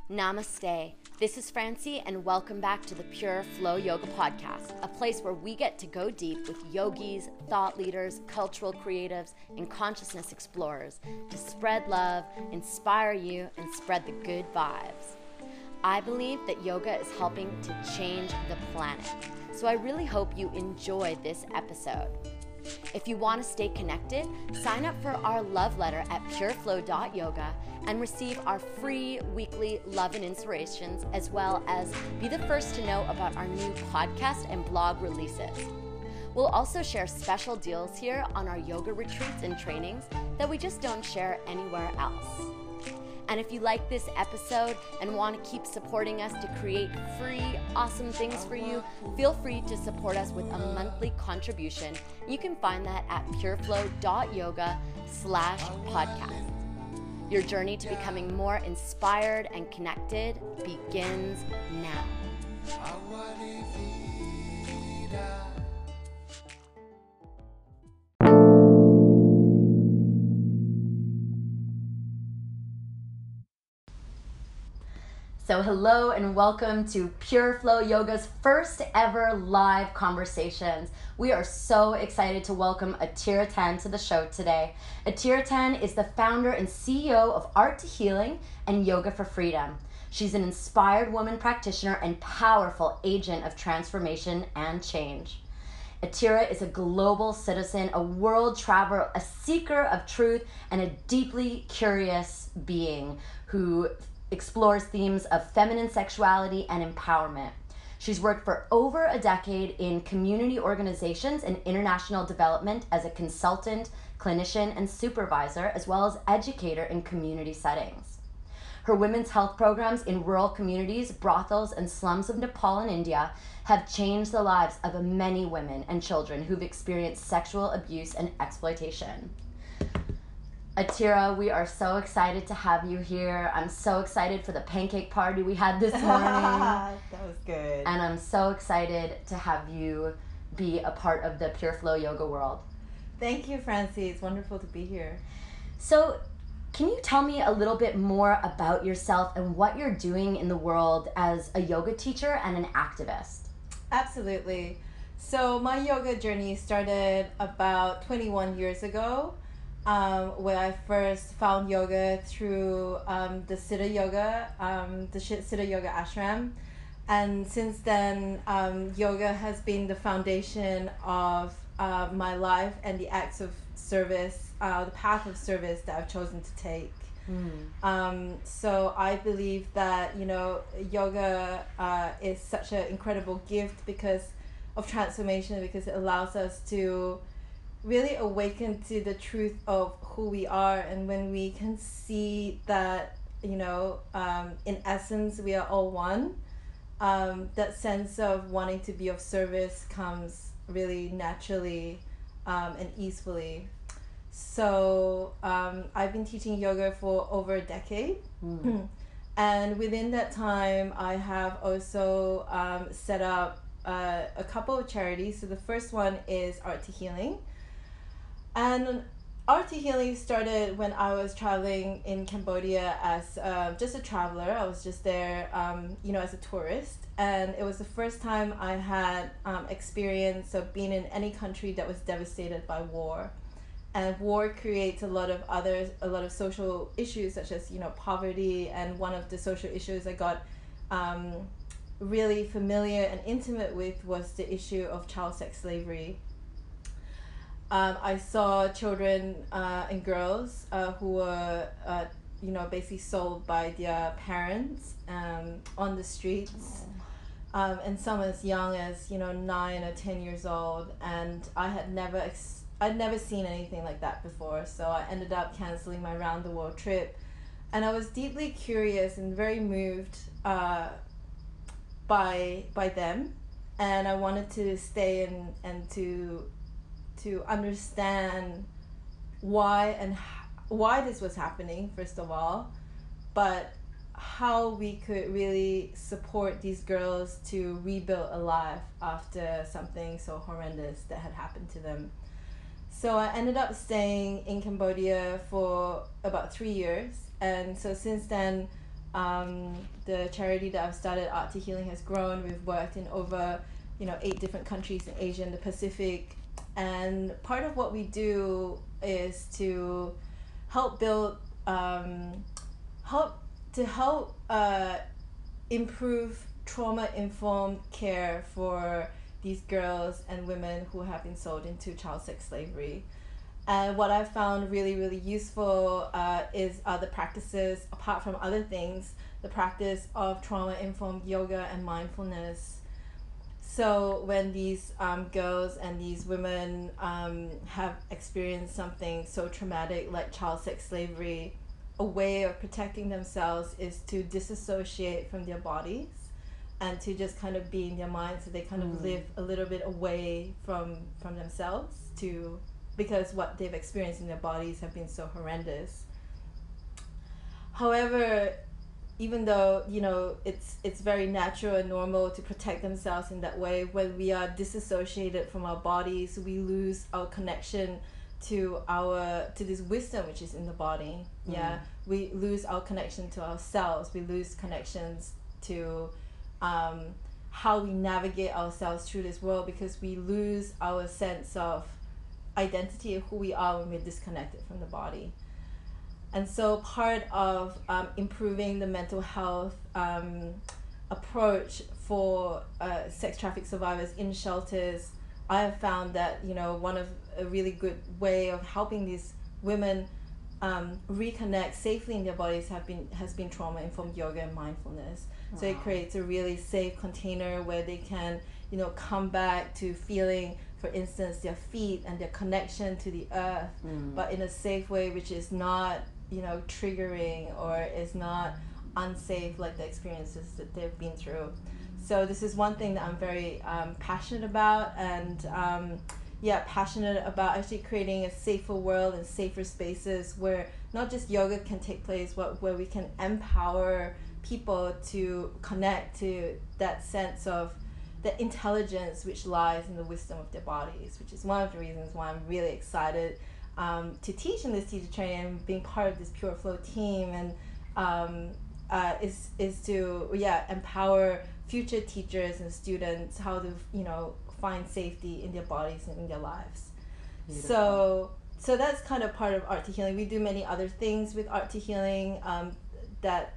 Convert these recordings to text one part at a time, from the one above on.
Namaste. This is Francie, and welcome back to the Pure Flow Yoga Podcast, a place where we get to go deep with yogis, thought leaders, cultural creatives, and consciousness explorers to spread love, inspire you, and spread the good vibes. I believe that yoga is helping to change the planet, so I really hope you enjoy this episode. If you want to stay connected, sign up for our love letter at pureflow.yoga and receive our free weekly love and inspirations, as well as be the first to know about our new podcast and blog releases. We'll also share special deals here on our yoga retreats and trainings that we just don't share anywhere else. And if you like this episode and want to keep supporting us to create free, awesome things for you, feel free to support us with a monthly contribution. You can find that at pureflow.yoga/podcast. Your journey to becoming more inspired and connected begins now. So hello and welcome to Pure Flow Yoga's first ever live conversations. We are so excited to welcome Atira Tan to the show today. Atira Tan is the founder and CEO of Art to Healing and Yoga for Freedom. She's an inspired woman practitioner and powerful agent of transformation and change. Atira is a global citizen, a world traveler, a seeker of truth, and a deeply curious being who explores themes of feminine sexuality and empowerment. She's worked for over a decade in community organizations and international development as a consultant, clinician, and supervisor, as well as educator in community settings. Her women's health programs in rural communities, brothels, and slums of Nepal and India have changed the lives of many women and children who've experienced sexual abuse and exploitation. Atira, we are so excited to have you here. I'm so excited for the pancake party we had this morning. That was good. And I'm so excited to have you be a part of the Pure Flow Yoga world. Thank you, Francie. It's wonderful to be here. So, can you tell me a little bit more about yourself and what you're doing in the world as a yoga teacher and an activist? Absolutely. So, my yoga journey started about 21 years ago. Where I first found yoga through the Siddha Yoga, the Siddha Yoga ashram. And since then, yoga has been the foundation of my life and the acts of service, the path of service that I've chosen to take. So I believe that, yoga is such an incredible gift because of transformation, because it allows us to really awaken to the truth of who we are. And when we can see that, in essence, we are all one, that sense of wanting to be of service comes really naturally and easily. So I've been teaching yoga for over a decade. And within that time, I have also set up a couple of charities. So the first one is Art to Healing. And Art to Healing started when I was traveling in Cambodia as just a traveler. I was just there, as a tourist. And it was the first time I had experience of being in any country that was devastated by war. And war creates a lot of social issues, such as, poverty. And one of the social issues I got really familiar and intimate with was the issue of child sex slavery. I saw children and girls who were, basically sold by their parents on the streets, and some as young as 9 or 10 years old. And I'd never seen anything like that before. So I ended up canceling my round the world trip, and I was deeply curious and very moved by them, and I wanted to stay and to understand why this was happening, first of all, but how we could really support these girls to rebuild a life after something so horrendous that had happened to them. So I ended up staying in Cambodia for about 3 years, and so since then the charity that I've started, Art to Healing, has grown. We've worked in over 8 different countries in Asia and the Pacific, and part of what we do is to help build help improve trauma-informed care for these girls and women who have been sold into child sex slavery. And what I found really, really useful is the practices, apart from other things, the practice of trauma-informed yoga and mindfulness. So when these girls and these women have experienced something so traumatic like child sex slavery, a way of protecting themselves is to disassociate from their bodies and to just kind of be in their mind, so they kind of live a little bit away from themselves, because what they've experienced in their bodies have been so horrendous. However, even though it's very natural and normal to protect themselves in that way, when we are disassociated from our bodies, we lose our connection to this wisdom which is in the body. We lose our connection to ourselves. We lose connections to how we navigate ourselves through this world, because we lose our sense of identity of who we are when we're disconnected from the body. And so part of improving the mental health approach for sex traffic survivors in shelters, I have found that one of a really good way of helping these women reconnect safely in their bodies has been trauma-informed yoga and mindfulness. Wow. So it creates a really safe container where they can come back to feeling, for instance, their feet and their connection to the earth, but in a safe way, which is not triggering or is not unsafe like the experiences that they've been through. So this is one thing that I'm very passionate about, and passionate about actually creating a safer world and safer spaces where not just yoga can take place, but where we can empower people to connect to that sense of the intelligence which lies in the wisdom of their bodies, which is one of the reasons why I'm really excited to teach in this teacher training and being part of this Pure Flow team, and is to empower future teachers and students how to find safety in their bodies and in their lives. Beautiful. So that's kind of part of Art to Healing. We do many other things with Art to Healing that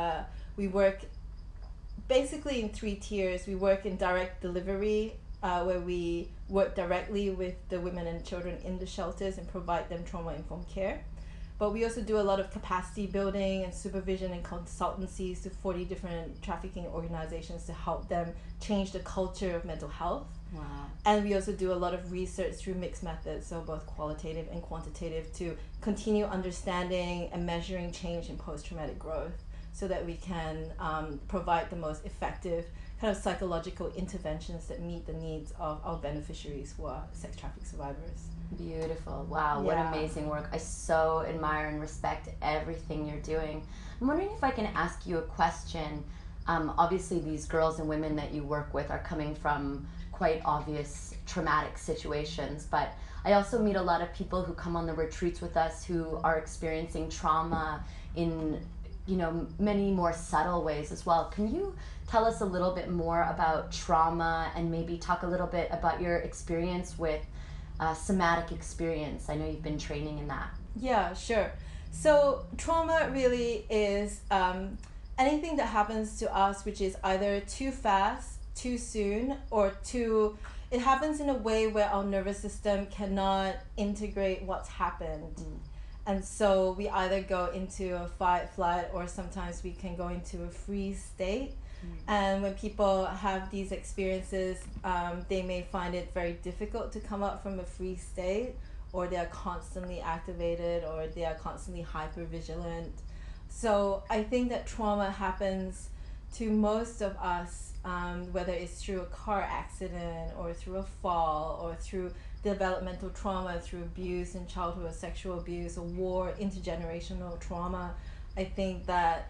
we work basically in 3 tiers. We work in direct delivery, where we work directly with the women and children in the shelters and provide them trauma-informed care. But we also do a lot of capacity building and supervision and consultancies to 40 different trafficking organizations to help them change the culture of mental health. Wow. And we also do a lot of research through mixed methods, so both qualitative and quantitative, to continue understanding and measuring change in post-traumatic growth, so that we can provide the most effective kind of psychological interventions that meet the needs of our beneficiaries who are sex traffic survivors. Beautiful. Wow, what amazing work. I so admire and respect everything you're doing. I'm wondering if I can ask you a question. Obviously, these girls and women that you work with are coming from quite obvious traumatic situations, but I also meet a lot of people who come on the retreats with us who are experiencing trauma in many more subtle ways as well. Can you tell us a little bit more about trauma and maybe talk a little bit about your experience with somatic experience? I know you've been training in that. Yeah, sure. So trauma really is anything that happens to us which is either too fast, too soon, or it happens in a way where our nervous system cannot integrate what's happened. And so we either go into a fight, flight, or sometimes we can go into a freeze state. And when people have these experiences, they may find it very difficult to come up from a freeze state, or they are constantly activated, or they are constantly hypervigilant. So I think that trauma happens to most of us, whether it's through a car accident or through a fall or through developmental trauma, through abuse in childhood or sexual abuse or war, intergenerational trauma. I think that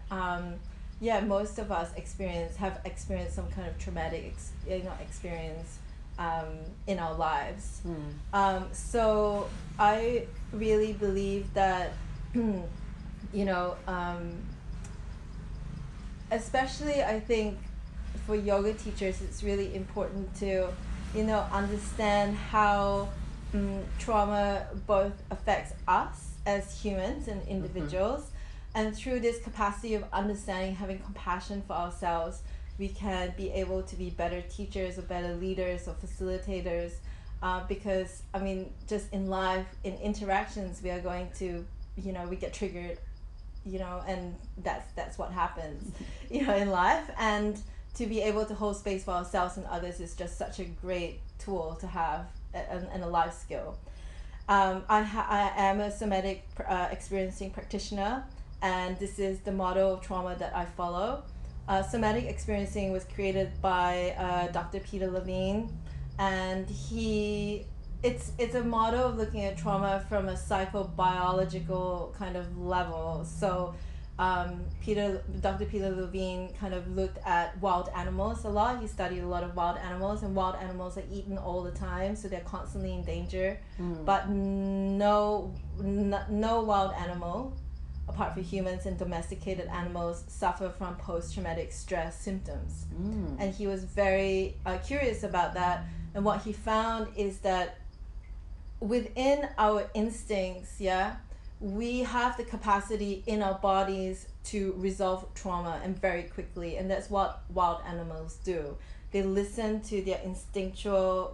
most of us have experienced some kind of traumatic experience in our lives. So I really believe that especially I think for yoga teachers, it's really important to, understand how trauma both affects us as humans and individuals. And through this capacity of understanding, having compassion for ourselves, we can be able to be better teachers or better leaders or facilitators. Because, I mean, just in life, in interactions, we are going to, we get triggered, and that's what happens, in life. And to be able to hold space for ourselves and others is just such a great tool to have and a life skill. I am a somatic experiencing practitioner, and this is the model of trauma that I follow. Somatic experiencing was created by Dr. Peter Levine, and it's a model of looking at trauma from a psychobiological kind of level. So Dr. Peter Levine kind of looked at wild animals a lot. He studied a lot of wild animals, and wild animals are eaten all the time, so they're constantly in danger. But no wild animal, apart from humans and domesticated animals, suffer from post-traumatic stress symptoms. And he was very curious about that. And what he found is that within our instincts, we have the capacity in our bodies to resolve trauma, and very quickly. And that's what wild animals do. They listen to their instinctual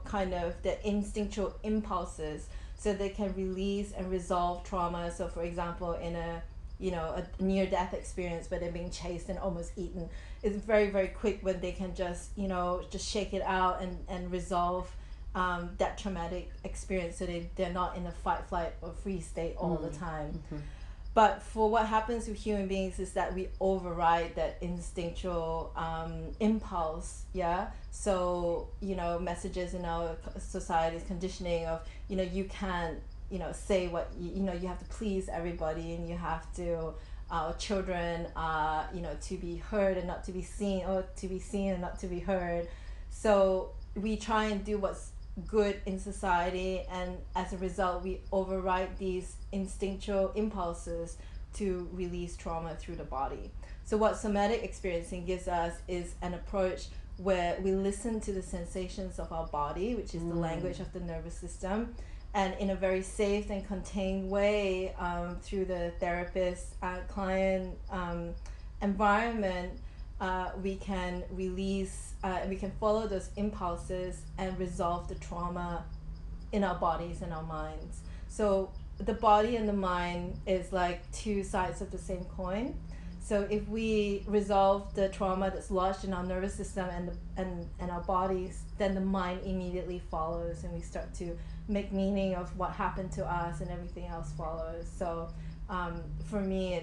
impulses, so they can release and resolve trauma. So for example, in a near-death experience where they're being chased and almost eaten, it's very, very quick when they can just shake it out and resolve that traumatic experience, so they're not in a fight, flight, or freeze state all the time. But for what happens with human beings is that we override that instinctual impulse. So messages in our society's conditioning of you can't say what you have to please everybody, and you have to children to be heard and not to be seen, or to be seen and not to be heard. So we try and do what's good in society, and as a result we override these instinctual impulses to release trauma through the body. So what somatic experiencing gives us is an approach where we listen to the sensations of our body, which is the language of the nervous system, and in a very safe and contained way, through the therapist client environment, we can release, we can follow those impulses and resolve the trauma in our bodies and our minds. So the body and the mind is like two sides of the same coin. So if we resolve the trauma that's lodged in our nervous system and our bodies, then the mind immediately follows, and we start to make meaning of what happened to us, and everything else follows. So for me,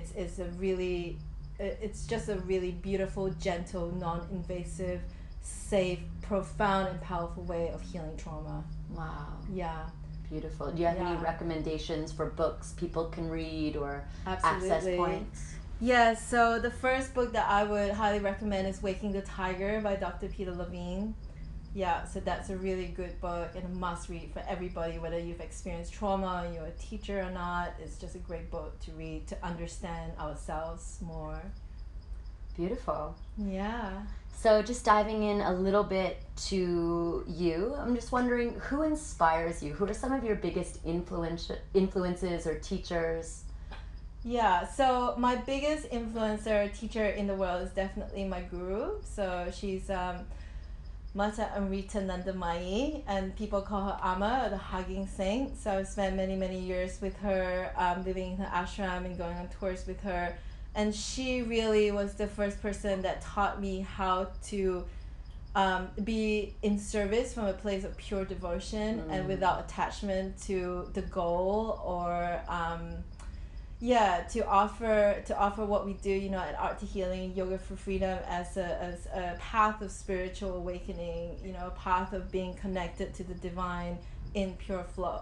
it's just a really beautiful, gentle, non-invasive, safe, profound, and powerful way of healing trauma. Wow. Yeah. Beautiful. Do you have any recommendations for books people can read, or access points? Yeah, so the first book that I would highly recommend is Waking the Tiger by Dr. Peter Levine. Yeah, so that's a really good book and a must read for everybody, whether you've experienced trauma, you're a teacher or not. It's just a great book to read to understand ourselves more. Beautiful. Yeah. So just diving in a little bit to you, I'm just wondering, who inspires you? Who are some of your biggest influences or teachers? Yeah, so my biggest influencer teacher in the world is definitely my guru. So she's Mata Amrita Nandamayi, and people call her Amma, or the Hugging Saint. So I've spent many, many years with her, living in her ashram and going on tours with her. And she really was the first person that taught me how to be in service from a place of pure devotion and without attachment to the goal, or to offer what we do, at Art to Healing, Yoga for Freedom, as a path of spiritual awakening, a path of being connected to the divine in pure flow.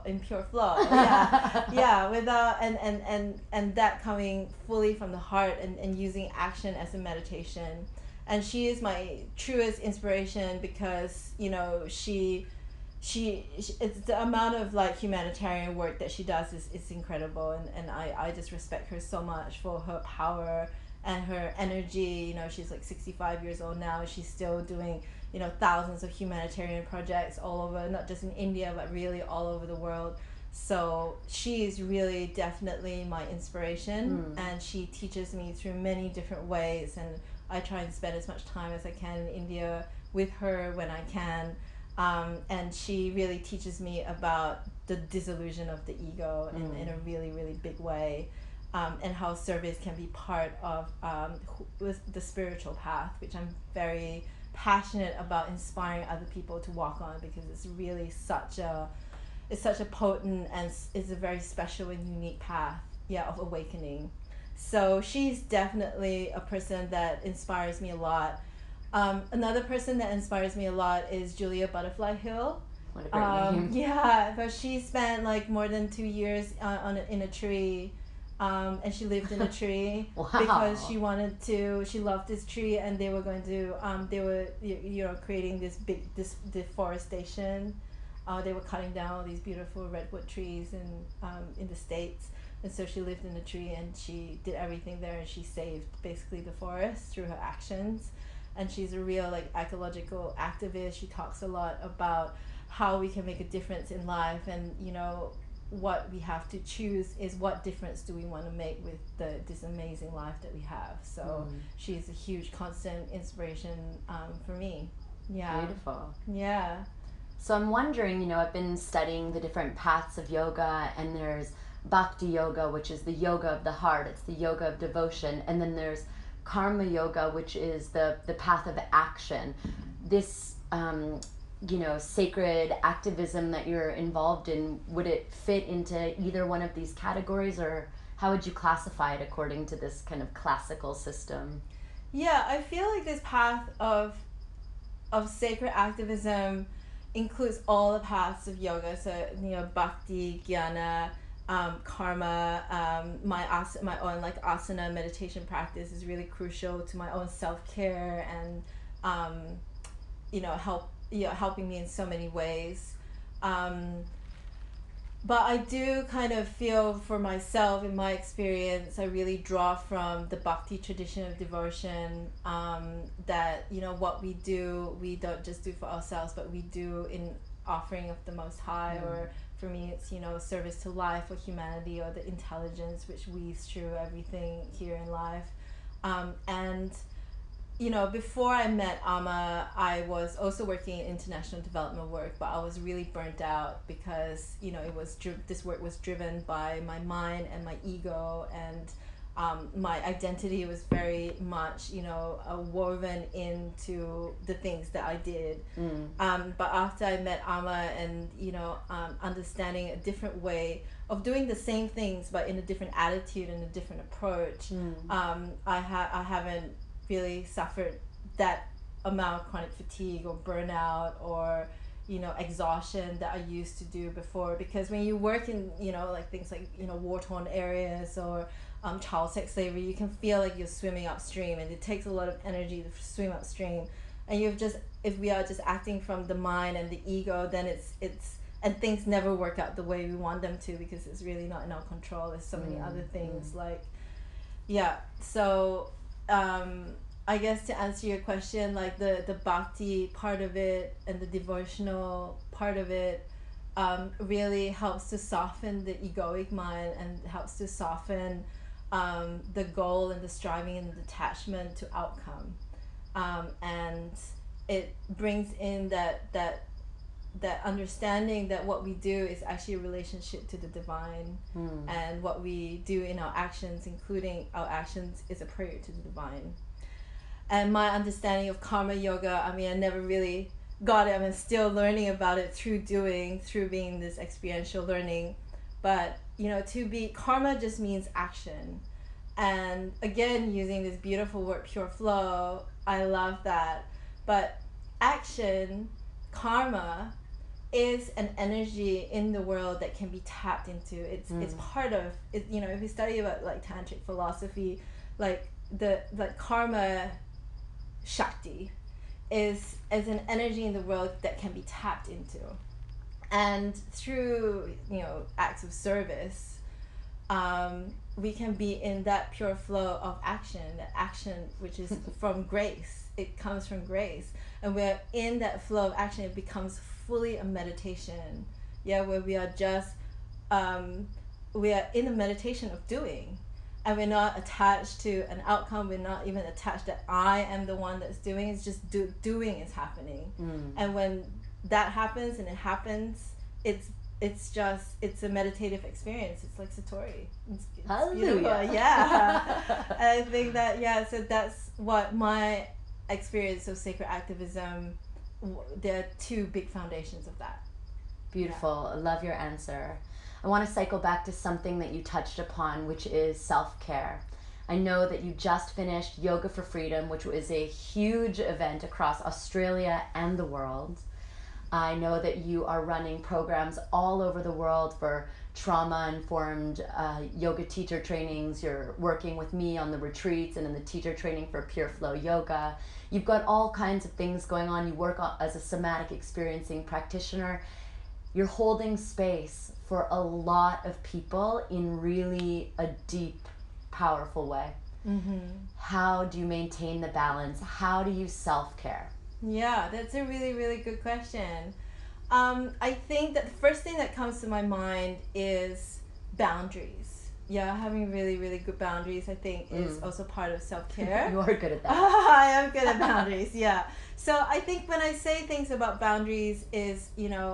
Without and that coming fully from the heart, and using action as a meditation. And she is my truest inspiration, because she it's the amount of humanitarian work that she does is incredible, and I just respect her so much for her power and her energy. You know, she's like 65 years old now. She's still doing, you know, thousands of humanitarian projects all over, not just in India, but really all over the world. So she is really definitely my inspiration, and she teaches me through many different ways, and I try and spend as much time as I can in India with her when I can. And she really teaches me about the disillusion of the ego in a really, really big way, and how service can be part of the spiritual path, which I'm very passionate about inspiring other people to walk on, because it's really such a potent, and it's a very special and unique path, of awakening. So she's definitely a person that inspires me a lot. Another person that inspires me a lot is Julia Butterfly Hill. What a great name. Yeah, but she spent like more than 2 years in a tree, and she lived in a tree. Wow. Because she loved this tree, and they were going to, they were, you know, creating this deforestation. They were cutting down all these beautiful redwood trees in the States. And so she lived in a tree, and she did everything there, and she saved basically the forest through her actions. And she's a real like ecological activist. She talks a lot about how we can make a difference in life, and you know, what we have to choose is what difference do we want to make with this amazing life that we have. So she's a huge constant inspiration for me. Yeah. Beautiful. Yeah. So I'm wondering, you know, I've been studying the different paths of yoga, and there's Bhakti Yoga, which is the yoga of the heart. It's the yoga of devotion. And then there's Karma Yoga, which is the path of action. This, you know, sacred activism that you're involved in, would it fit into either one of these categories, or how would you classify it according to this kind of classical system? Yeah, I feel like this path of sacred activism includes all the paths of yoga. So, you know, bhakti, jnana, karma, my own like asana meditation practice is really crucial to my own self-care, and you know, helping me in so many ways. But I do kind of feel for myself, in my experience, I really draw from the bhakti tradition of devotion, that, you know, what we do, we don't just do for ourselves, but we do in offering of the Most High, or for me, it's, you know, service to life or humanity, or the intelligence which weaves through everything here in life. And, you know, before I met Amma, I was also working in international development work, but I was really burnt out because, you know, this work was driven by my mind and my ego, and my identity was very much, you know, woven into the things that I did. But after I met Amma, and, you know, understanding a different way of doing the same things, but in a different attitude and a different approach, I haven't really suffered that amount of chronic fatigue or burnout or, you know, exhaustion that I used to do before. Because when you work in, you know, like things like, you know, war-torn areas or child sex slavery, you can feel like you're swimming upstream, and it takes a lot of energy to swim upstream. And if we are just acting from the mind and the ego, then and things never work out the way we want them to, because it's really not in our control. There's so many other things like, so I guess to answer your question, like the bhakti part of it and the devotional part of it really helps to soften the egoic mind, and helps to soften the goal and the striving and the detachment to outcome, and it brings in that understanding that what we do is actually a relationship to the divine, and what we do in our actions, including our actions, is a prayer to the divine. And my understanding of karma yoga, I mean, I never really got it. I'm still learning about it through being this experiential learning. But, you know, karma just means action. And again, using this beautiful word, pure flow, I love that. But action, karma, is an energy in the world that can be tapped into. It's part of it. You know, if you study about like tantric philosophy, like karma shakti is an energy in the world that can be tapped into, and through, you know, acts of service, we can be in that pure flow of action, that action which is from grace. It comes from grace, and we're in that flow of action. It becomes fully a meditation, where we are just we are in a meditation of doing, and we're not attached to an outcome. We're not even attached that I am the one that's doing. It's just doing is happening. And when that happens, and it happens, it's a meditative experience. It's like Satori. It's beautiful. Yeah. And I think that so that's what my experience of sacred activism. There are two big foundations of that. Beautiful. I love your answer. I want to cycle back to something that you touched upon, which is self-care. I know that you just finished Yoga for Freedom, which was a huge event across Australia and the world. I know that you are running programs all over the world for trauma-informed yoga teacher trainings. You're working with me on the retreats and in the teacher training for Pure Flow Yoga. You've got all kinds of things going on. You work as a somatic experiencing practitioner. You're holding space for a lot of people in really a deep, powerful way. How do you maintain the balance? How do you self-care? Yeah, that's a really, really good question. I think that the first thing that comes to my mind is boundaries. Having really, really good boundaries, I think, is also part of self-care. You are good at that. I am good at boundaries, So I think when I say things about boundaries is,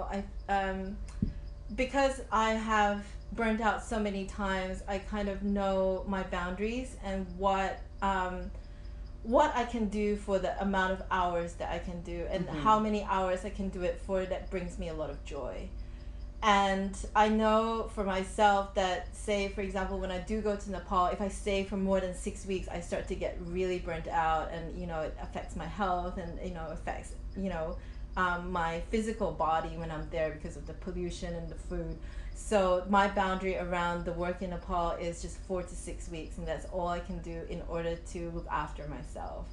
because I have burnt out so many times, I kind of know my boundaries and what I can do for the amount of hours that I can do, and how many hours I can do it for that brings me a lot of joy. And I know for myself that, say, for example, when I do go to Nepal, if I stay for more than 6 weeks, I start to get really burnt out, and, it affects my health, and, affects, my physical body when I'm there because of the pollution and the food. So my boundary around the work in Nepal is just 4 to 6 weeks, and that's all I can do in order to look after myself.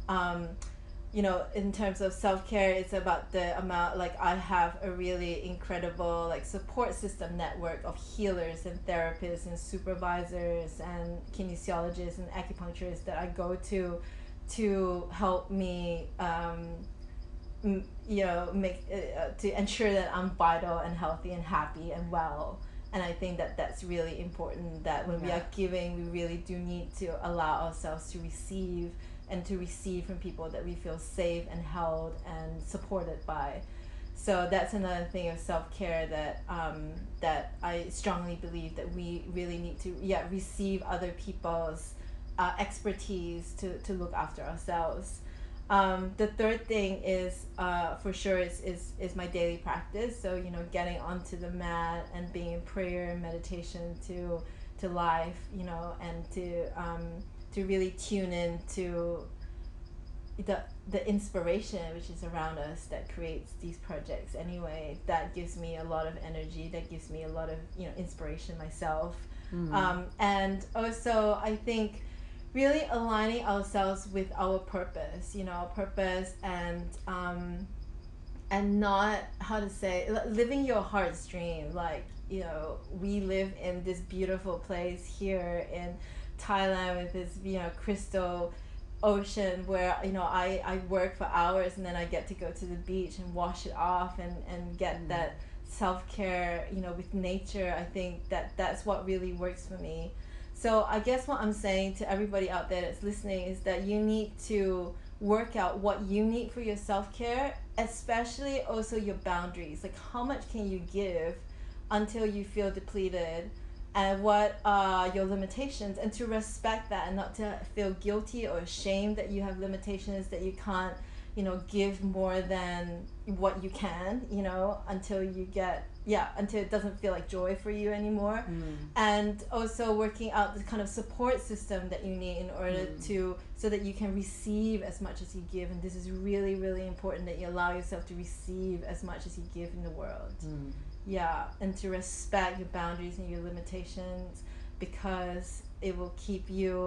In terms of self-care, it's about the amount, I have a really incredible, support system network of healers and therapists and supervisors and kinesiologists and acupuncturists that I go to help me, to ensure that I'm vital and healthy and happy and well. And I think that that's really important, that when we are giving, we really do need to allow ourselves to receive, and to receive from people that we feel safe and held and supported by. So that's another thing of self-care that that I strongly believe that we really need to receive other people's expertise to look after ourselves. The third thing is for sure is my daily practice. So getting onto the mat and being in prayer and meditation to life, and to really tune in to the inspiration which is around us that creates these projects anyway. That gives me a lot of energy, that gives me a lot of inspiration myself. And also I think really aligning ourselves with our purpose, and not, how to say, living your heart's dream. We live in this beautiful place here in Thailand with this crystal ocean where I work for hours, and then I get to go to the beach and wash it off and get that self-care with nature. I think that's what really works for me. So I guess what I'm saying to everybody out there that's listening is that you need to work out what you need for your self-care, especially also your boundaries. How much can you give until you feel depleted, and what are your limitations, and to respect that, and not to feel guilty or ashamed that you have limitations, that you can't give more than what you can, until you get until it doesn't feel like joy for you anymore. And also working out the kind of support system that you need in order so that you can receive as much as you give. And this is really, really important, that you allow yourself to receive as much as you give in the world. And to respect your boundaries and your limitations, because it will keep you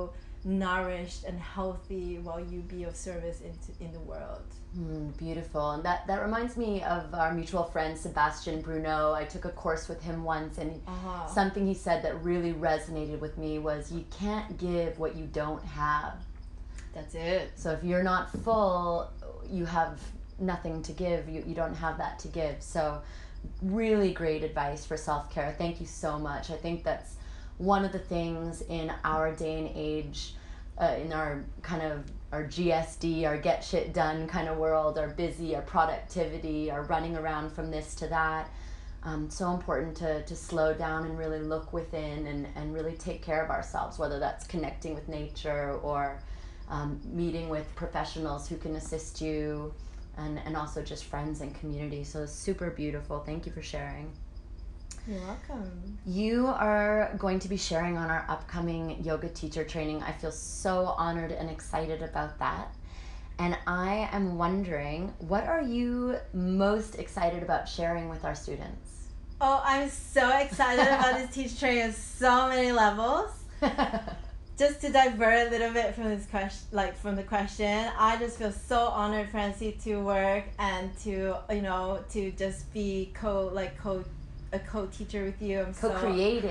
nourished and healthy while you be of service in the world. Beautiful. And that reminds me of our mutual friend Sebastian Bruno. I took a course with him once, and something he said that really resonated with me was, you can't give what you don't have. That's it. So if you're not full, you have nothing to give. You don't have that to give. So really great advice for self-care. Thank you so much. I think that's one of the things in our day and age, in our kind of our GSD, our get shit done kind of world, our busy, our productivity, our running around from this to that. So important to slow down and really look within and really take care of ourselves, whether that's connecting with nature or meeting with professionals who can assist you, and also just friends and community. So super beautiful. Thank you for sharing. You're welcome. You are going to be sharing on our upcoming yoga teacher training. I feel so honored and excited about that. And I am wondering, what are you most excited about sharing with our students? Oh, I'm so excited about this teacher training on so many levels. Just to divert a little bit from this question, from the question, I just feel so honored, Francie, to work and to just be a co-teacher with you. Co-creating.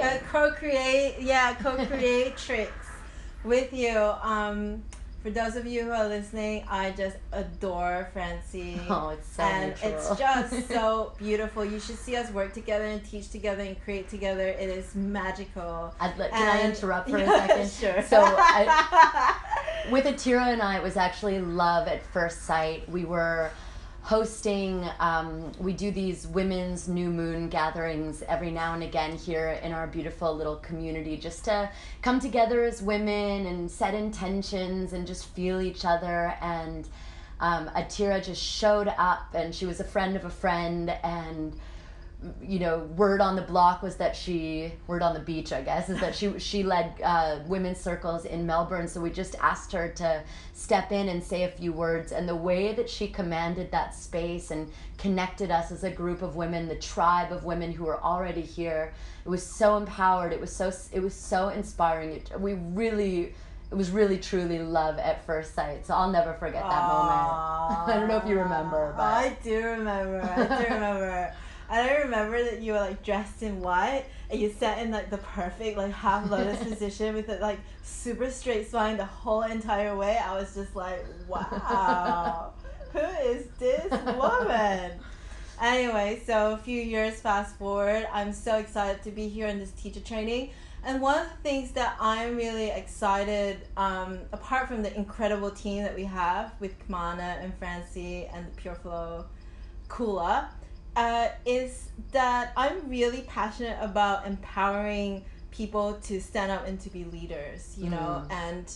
Co-creatrix with you. For those of you who are listening, I just adore Francie. Oh, it's so mutual. It's just so beautiful. You should see us work together and teach together and create together. It is magical. Can I interrupt for a second? Sure. So with Atira and I, it was actually love at first sight. We were hosting, we do these women's new moon gatherings every now and again here in our beautiful little community, just to come together as women and set intentions and just feel each other. And Atira just showed up, and she was a friend of a friend, and word on the block was that word on the beach, I guess, is that she led women's circles in Melbourne. So we just asked her to step in and say a few words. And the way that she commanded that space and connected us as a group of women, the tribe of women who were already here, it was so empowered. It was so inspiring. It was really truly love at first sight. So I'll never forget that moment. I don't know if you remember, but I do remember. And I remember that you were dressed in white, and you sat in the perfect half lotus position with it super straight spine the whole entire way. I was just like, wow, who is this woman? Anyway, so a few years fast forward, I'm so excited to be here in this teacher training. And one of the things that I'm really excited, apart from the incredible team that we have with Kamana and Francie and the Pure Flow Kula, is that I'm really passionate about empowering people to stand up and to be leaders, and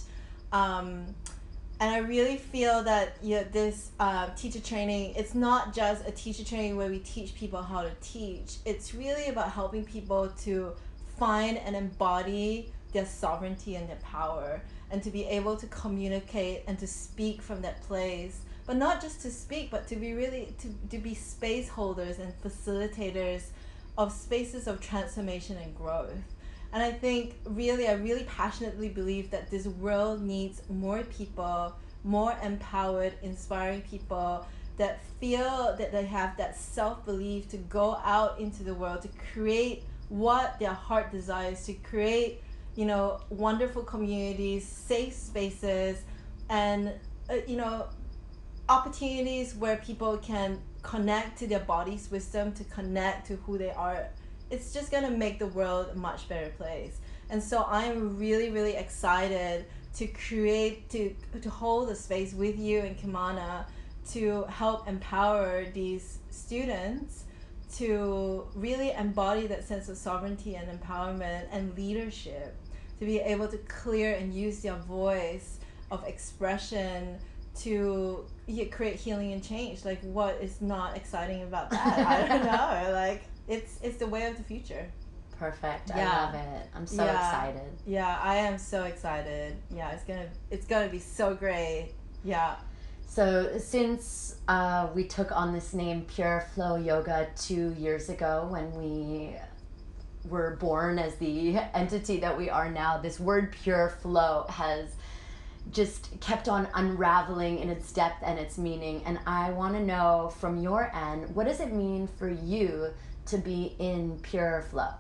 I really feel that this teacher training, it's not just a teacher training where we teach people how to teach. It's really about helping people to find and embody their sovereignty and their power, and to be able to communicate and to speak from that place. But not just to speak, but to be really to be space holders and facilitators of spaces of transformation and growth. And I think I really passionately believe that this world needs more people, more empowered, inspiring people that feel that they have that self-belief to go out into the world, to create what their heart desires, to create, wonderful communities, safe spaces, and, opportunities where people can connect to their body's wisdom, to connect to who they are. It's just going to make the world a much better place. And so I'm really, really excited to create, to hold a space with you and Kimana to help empower these students to really embody that sense of sovereignty and empowerment and leadership, to be able to clear and use their voice of expression to create healing and change. What is not exciting about that? I don't know. It's the way of the future. Perfect. Yeah. I love it. I'm so excited. Yeah, I am so excited. Yeah, it's gonna be so great. Yeah. So since we took on this name Pure Flow Yoga 2 years ago when we were born as the entity that we are now, this word pure flow has just kept on unraveling in its depth and its meaning. And I want to know from your end, what does it mean for you to be in pure flow?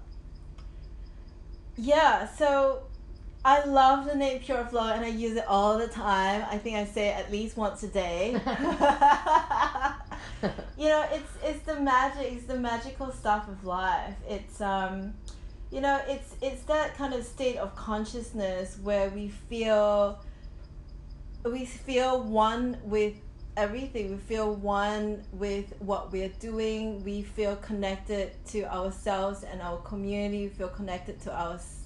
Yeah, so I love the name Pure Flow and I use it all the time. I think I say it at least once a day. You know, it's the magic, it's the magical stuff of life. It's you know, it's that kind of state of consciousness where we feel one with everything. We feel one with what we're doing. We feel connected to ourselves and our community. We feel connected to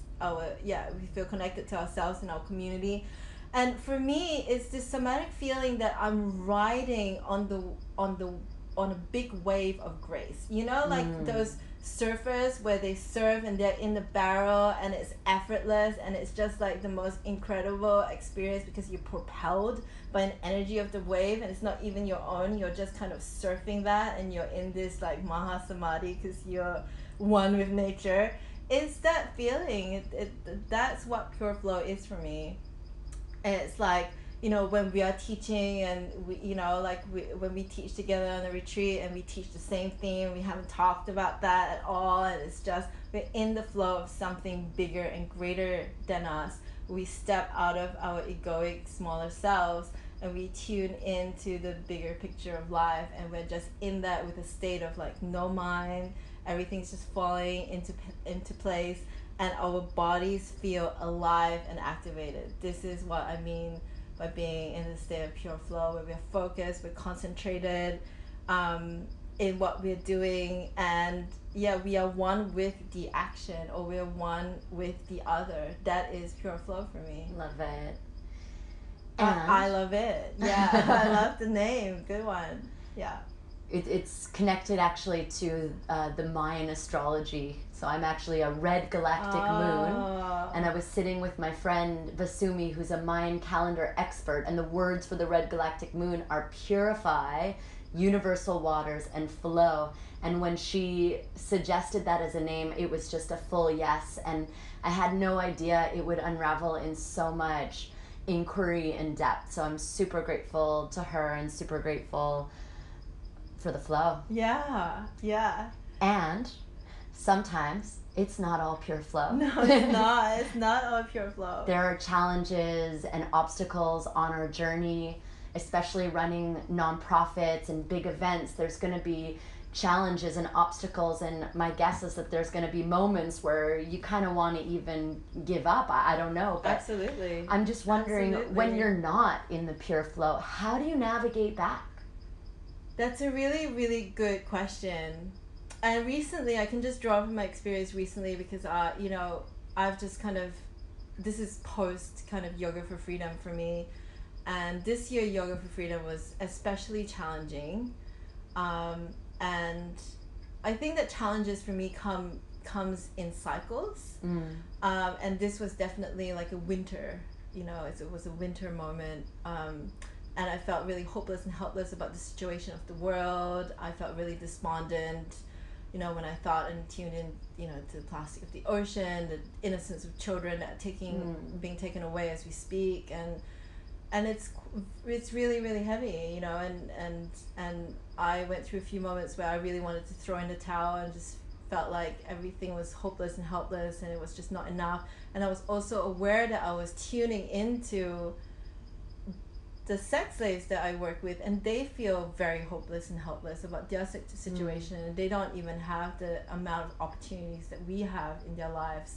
we feel connected to ourselves and our community. And for me, it's this somatic feeling that I'm riding on a big wave of grace. You know, like those surfers where they surf and they're in the barrel and it's effortless and it's just like the most incredible experience because you're propelled by an energy of the wave and it's not even your own. You're just kind of surfing that and you're in this like maha samadhi because you're one with nature. It's that feeling. That's what pure flow is for me. And it's like, you know, when we are teaching and we, you know, like when we teach together on the retreat and we teach the same theme, we haven't talked about that at all, and it's just we're in the flow of something bigger and greater than us. We step out of our egoic smaller selves and we tune into the bigger picture of life, and we're just in that with a state of like no mind. Everything's just falling into place and our bodies feel alive and activated. This is what I mean by being in a state of pure flow, where we're focused, we're concentrated in what we're doing, and yeah, we are one with the action, or we're one with the other. That is pure flow for me. Love it. I love it. Yeah, I love the name. Good one. Yeah. It's connected actually to the Mayan astrology. So I'm actually a red galactic moon, and I was sitting with my friend Vasumi, who's a Mayan calendar expert, and the words for the red galactic moon are purify, universal waters, and flow. And when she suggested that as a name, it was just a full yes, and I had no idea it would unravel in so much inquiry and depth. So I'm super grateful to her and super grateful for the flow. Yeah. And sometimes it's not all pure flow. No, it's not. It's not all pure flow. There are challenges and obstacles on our journey, especially running nonprofits and big events. There's going to be challenges and obstacles, and my guess is that there's going to be moments where you kind of want to even give up. I don't know, but absolutely. I'm just wondering, when you're not in the pure flow, how do you navigate that? That's a really, really good question. And recently, I can just draw from my experience recently because, you know, I've just kind of, this is post kind of Yoga for Freedom for me. And this year, Yoga for Freedom was especially challenging. And I think that challenges for me comes in cycles. And this was definitely like a winter, you know, it was a winter moment. And I felt really hopeless and helpless about the situation of the world. I felt really despondent, you know, when I thought and tuned in, you know, to the plastic of the ocean, the innocence of children being taken away as we speak, and it's really, really heavy, you know, and I went through a few moments where I really wanted to throw in the towel and just felt like everything was hopeless and helpless and it was just not enough. And I was also aware that I was tuning into the sex slaves that I work with, and they feel very hopeless and helpless about their situation, and they don't even have the amount of opportunities that we have in their lives.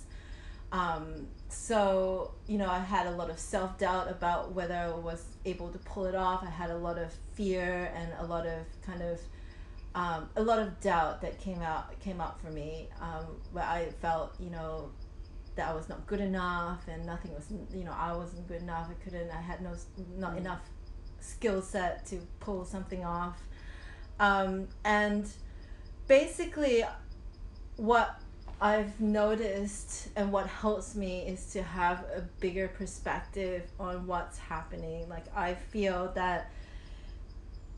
So, you know, I had a lot of self-doubt about whether I was able to pull it off. I had a lot of fear and a lot of kind of a lot of doubt that came out for me, where I felt, you know, that I was not good enough and nothing was, you know, I wasn't good enough. I had not enough skill set to pull something off. And basically what I've noticed and what helps me is to have a bigger perspective on what's happening. Like, I feel that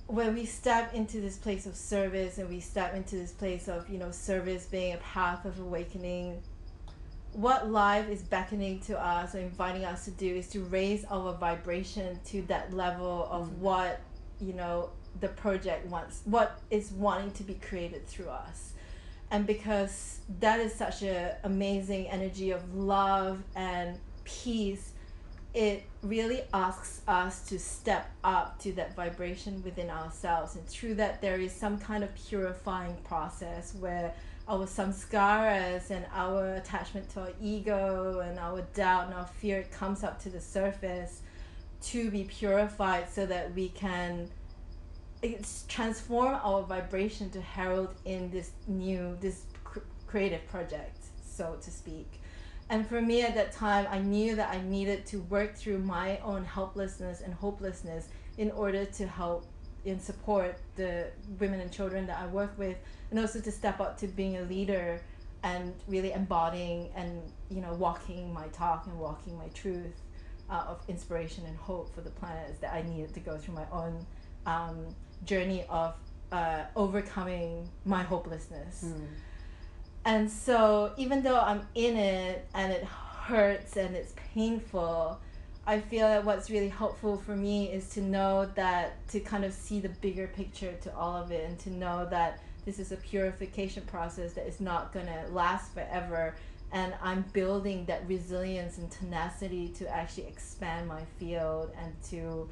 when we step into this place of service and we step into this place of, service being a path of awakening, what life is beckoning to us or inviting us to do is to raise our vibration to that level of what, the project wants, what is wanting to be created through us. And because that is such an amazing energy of love and peace, it really asks us to step up to that vibration within ourselves. And through that, there is some kind of purifying process where our samskaras and our attachment to our ego and our doubt and our fear comes up to the surface to be purified so that we can transform our vibration to herald in this creative project, so to speak. And for me at that time, I knew that I needed to work through my own helplessness and hopelessness in order to help and support the women and children that I work with, and also to step up to being a leader and really embodying and walking my talk and walking my truth of inspiration and hope for the planet, that I needed to go through my own journey of overcoming my hopelessness. And so even though I'm in it and it hurts and it's painful, I feel that what's really helpful for me is to know that, to kind of see the bigger picture to all of it, and to know that this is a purification process that is not going to last forever. And I'm building that resilience and tenacity to actually expand my field and to,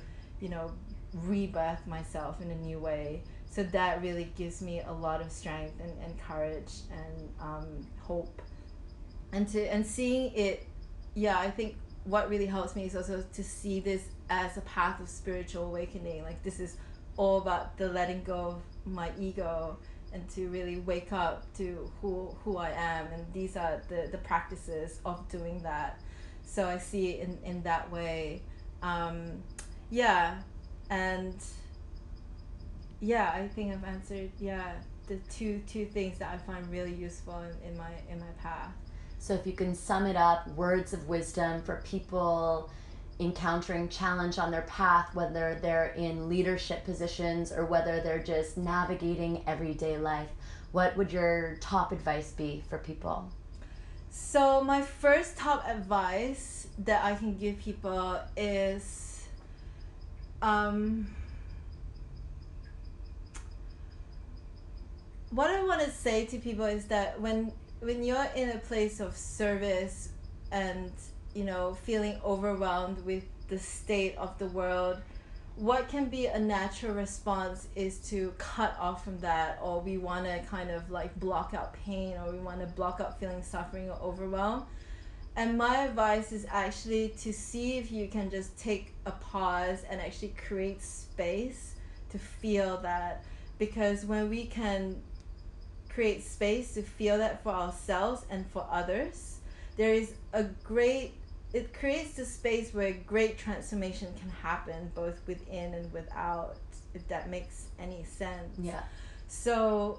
rebirth myself in a new way. So that really gives me a lot of strength and courage and hope. And seeing it, I think what really helps me is also to see this as a path of spiritual awakening. Like, this is all about the letting go of my ego and to really wake up to who I am. And these are the practices of doing that. So I see it in that way. I think I've answered the two things that I find really useful in my path. So if you can sum it up, words of wisdom for people encountering challenge on their path, whether they're in leadership positions or whether they're just navigating everyday life, what would your top advice be for people? So my first top advice that I can give people is what I want to say to people is that when you're in a place of service and feeling overwhelmed with the state of the world, what can be a natural response is to cut off from that, or we want to kind of like block out pain, or we want to block out feeling suffering or overwhelm. And my advice is actually to see if you can just take a pause and actually create space to feel that. Because when we can create space to feel that for ourselves and for others, there is it creates the space where great transformation can happen, both within and without, if that makes any sense. Yeah. So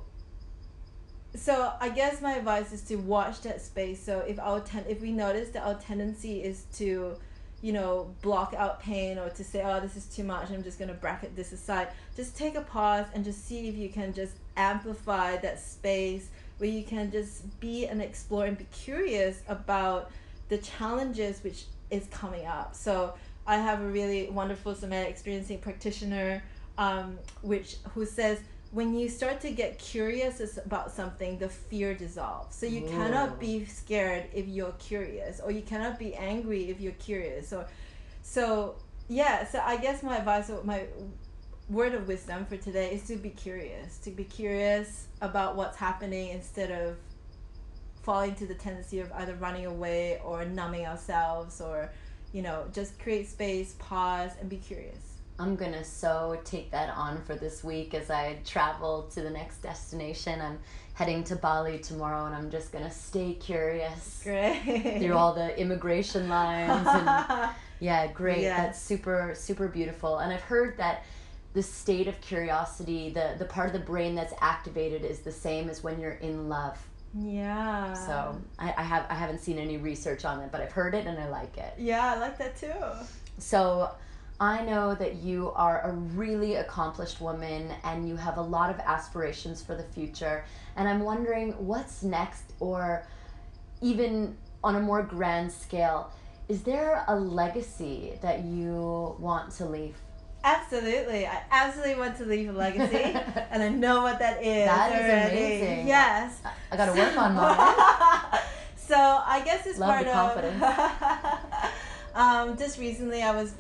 I guess my advice is to watch that space. So if we notice that our tendency is to, block out pain, or to say, oh, this is too much, I'm just going to bracket this aside, just take a pause and just see if you can just amplify that space where you can just be and explore and be curious about the challenges which is coming up. So I have a really wonderful somatic experiencing practitioner who says, when you start to get curious about something, the fear dissolves. So you cannot be scared if you're curious, or you cannot be angry if you're curious. So I guess my advice, or my word of wisdom for today, is to be curious about what's happening, instead of falling to the tendency of either running away or numbing ourselves, or just create space, pause, and be curious. I'm gonna so take that on for this week as I travel to the next destination. I'm heading to Bali tomorrow, and I'm just gonna stay curious. Great. Through all the immigration lines. And great. Yes. That's super, super beautiful. And I've heard that the state of curiosity, the part of the brain that's activated, is the same as when you're in love. Yeah. So I haven't seen any research on it, but I've heard it and I like it. Yeah, I like that too. So I know that you are a really accomplished woman and you have a lot of aspirations for the future. And I'm wondering what's next, or even on a more grand scale, is there a legacy that you want to leave? Absolutely. I absolutely want to leave a legacy, and I know what that is. That is already. amazing. Yes. I got to work on mine. So I guess it's Love part the confidence. Just recently, I was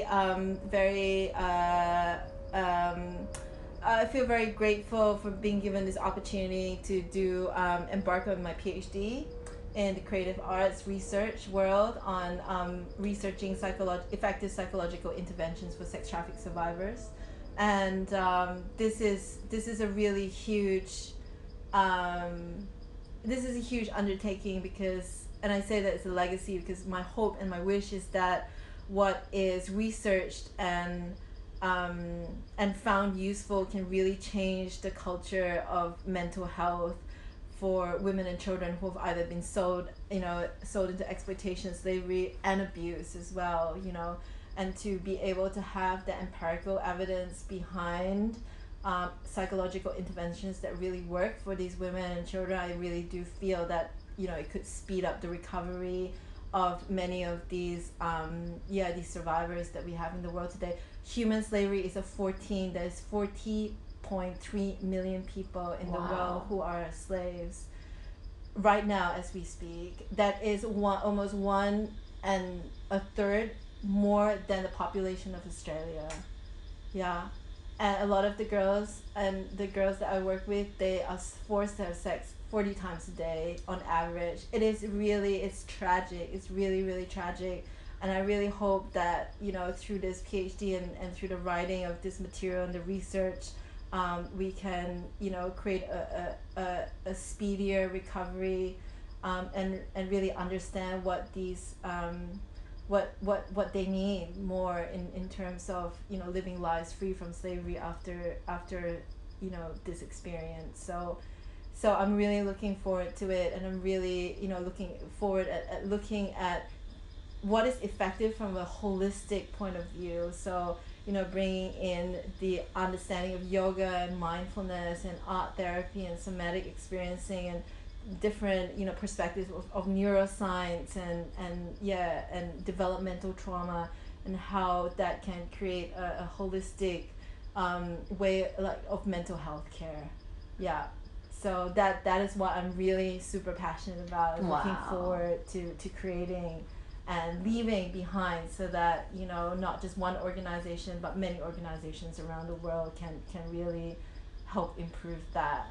I feel very grateful for being given this opportunity to do embark on my PhD in the creative arts research world on researching effective psychological interventions for sex traffic survivors, and this is a really huge undertaking, because, and I say that it's a legacy because my hope and my wish is that what is researched and found useful can really change the culture of mental health for women and children who have either been sold into exploitation, slavery, and abuse as well, and to be able to have the empirical evidence behind psychological interventions that really work for these women and children. I really do feel that it could speed up the recovery of many of these these survivors that we have in the world today. Human slavery is there's 40.3 million people in the world who are slaves right now as we speak. That is almost 1.33 more than the population of Australia. Yeah. And a lot of the girls that I work with, they are forced to have sex 40 times a day on average. It's tragic. It's really, really tragic. And I really hope that, through this PhD and through the writing of this material and the research, we can, create a speedier recovery, and really understand what these what they need more in terms of living lives free from slavery after this experience. So I'm really looking forward to it, and I'm really looking forward at looking at what is effective from a holistic point of view. So bringing in the understanding of yoga and mindfulness and art therapy and somatic experiencing and different perspectives of neuroscience and developmental trauma, and how that can create a holistic way of mental health care. So that is what I'm really super passionate about. Looking forward to creating and leaving behind, so that not just one organization but many organizations around the world can really help improve that.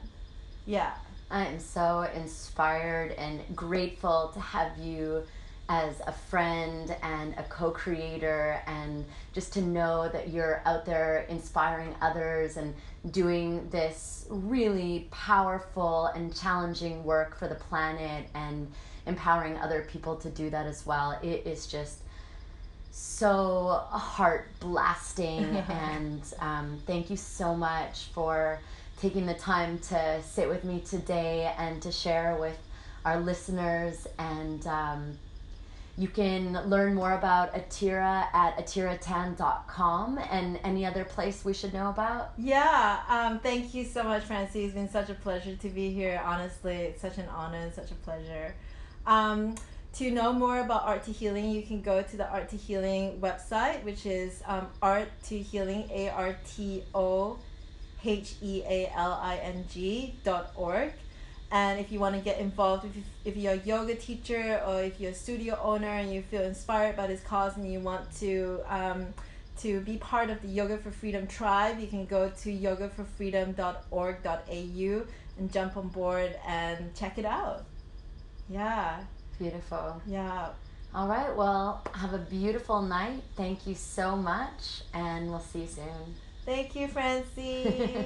I am so inspired and grateful to have you as a friend and a co-creator, and just to know that you're out there inspiring others and doing this really powerful and challenging work for the planet and empowering other people to do that as well. It is just so heart blasting. And thank you so much for taking the time to sit with me today and to share with our listeners. And you can learn more about Atira at atiratan.com, and any other place we should know about. Thank you so much, Francie. It's been such a pleasure to be here. Honestly, it's such an honor and such a pleasure. To know more about Art to Healing, you can go to the Art to Healing website, which is Art to Healing, ARTOHEALING.org. And if you want to get involved, if you're a yoga teacher or if you're a studio owner and you feel inspired by this cause and you want to be part of the Yoga for Freedom tribe, you can go to yogaforfreedom.org.au and jump on board and check it out. Beautiful. All right, well, have a beautiful night. Thank you so much, and we'll see you soon. Thank you, Francie.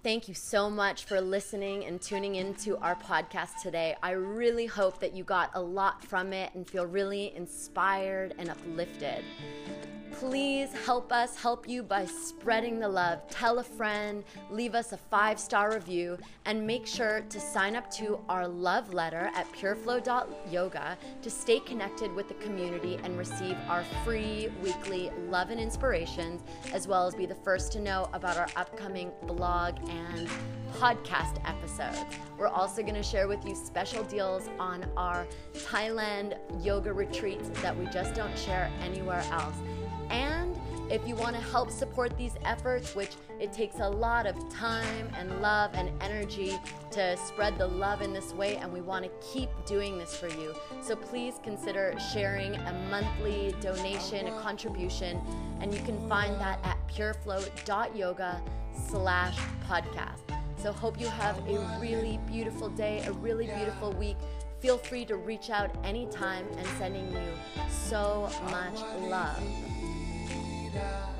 Thank you so much for listening and tuning into our podcast today. I really hope that you got a lot from it and feel really inspired and uplifted. Please help us help you by spreading the love. Tell a friend, leave us a 5-star review, and make sure to sign up to our love letter at pureflow.yoga to stay connected with the community and receive our free weekly love and inspirations, as well as be the first to know about our upcoming blog and podcast episodes. We're also going to share with you special deals on our Thailand yoga retreats that we just don't share anywhere else. And if you want to help support these efforts, which it takes a lot of time and love and energy to spread the love in this way, and we want to keep doing this for you. So please consider sharing a monthly donation, a contribution, and you can find that at pureflow.yoga/podcast. So hope you have a really beautiful day, a really beautiful week. Feel free to reach out anytime, and sending you so much love.